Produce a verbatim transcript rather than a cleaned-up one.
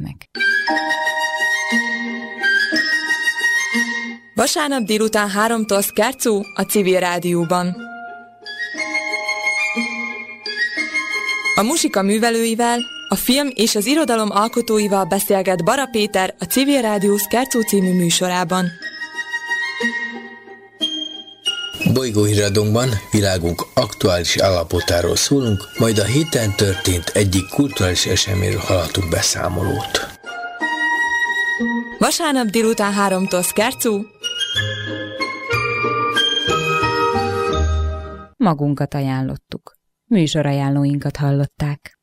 következnek. Vasárnap délután háromtól Szkárcú a Civil Rádióban. A muzsika művelőivel, a film és az irodalom alkotóival beszélget Bara Péter a Civil Rádió Szkárcú című műsorában. Bolygóhíradónkban világunk aktuális állapotáról szólunk, majd a héten történt egyik kulturális eseményről hallhatunk beszámolót. Vasárnap délután háromtól Szkárcú. Magunkat ajánlottuk. Műsorajánlóinkat hallották.